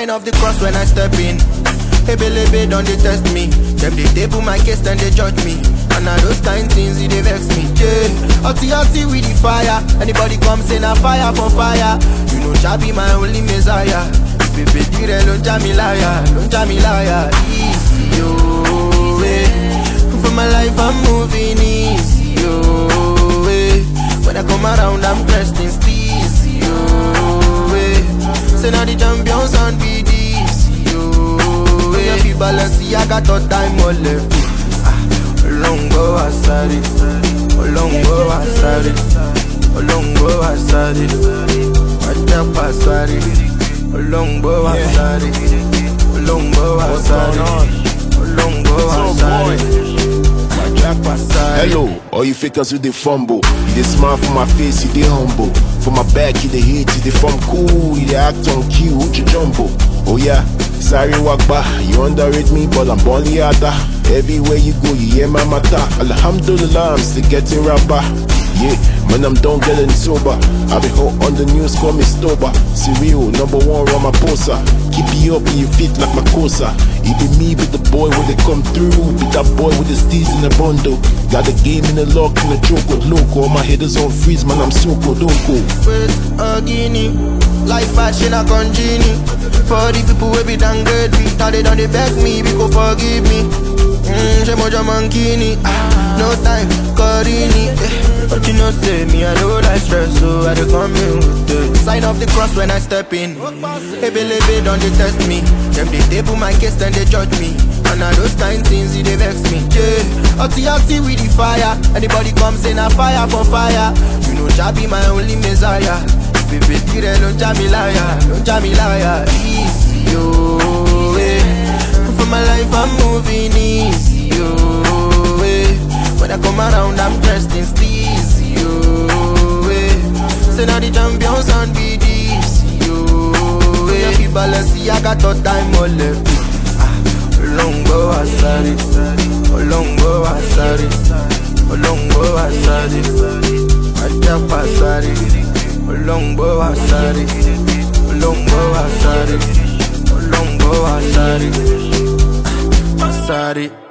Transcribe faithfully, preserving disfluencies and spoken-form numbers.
Sign of the cross when I step in. Ebelebe don't they test me. Them they table my case then they judge me. And now those kind things they vex me. Yeah, hotty hotty with the fire. Anybody come say na fire for fire. You know Jah be my only messiah. Baby dire don't jam me liar, don't jam me liar. Easy oh way. For my life I'm moving easy oh way. When I come around I'm dressed in steezy oh way. Say now the champions on B D. Balenciaga thought time all left. Olongo asari, Olongo asari, Olongo asari, Wajapa asari, Olongo asari, Olongo asari, Olongo asari, Wajapa asari. Hello, all you fakers with the fumble. You dey smile for my face, you dey humble. For my back, you dey hate, you dey form cool. You dey act on cue, who you jumbo? Oh yeah. Sorry Wakba, you underrate me but I'm born harder. Everywhere you go you hear my matter. Alhamdulillah I'm still getting rapper. Yeah, man I'm done getting sober. I be hot on the news, call me Stoba. Serial, number one Ramaphosa. Keep you up in your feet like Makosa. It be me with the boy when they come through. Be that boy with the steez in the bundle. Got the game in the lock and the choco loco. All my headers on freeze, man I'm so kodoko. Wait, a guinea. Life fashion a congenie. For the people who be downgrade me. Now they don't they beg me, because forgive me. Mmm, Shemoja Mankini. Ah, no time, Corini. Eh. But you know say me, I know like stress, so I dey come in with the sign of the cross when I step in. Ebelebe don't they test me. Them they table my case then they judge me. And now those kind things they vex me. Yeah, hotty hotty with the fire. Anybody come say na fire for fire. You know Jah be my only messiah. Baby, dire don't jam me liar, don't jam me liar. Easy oh way. For my life I'm moving easy oh way. When I come around I'm dressed in steezy oh way. Say now the champions on B D C oh way. Be Balenciaga thought time all left. Olongo asari, Olongo asari, Olongo asari, Wajapa asari. Olongo asari, Olongo asari, Olongo asari, asari.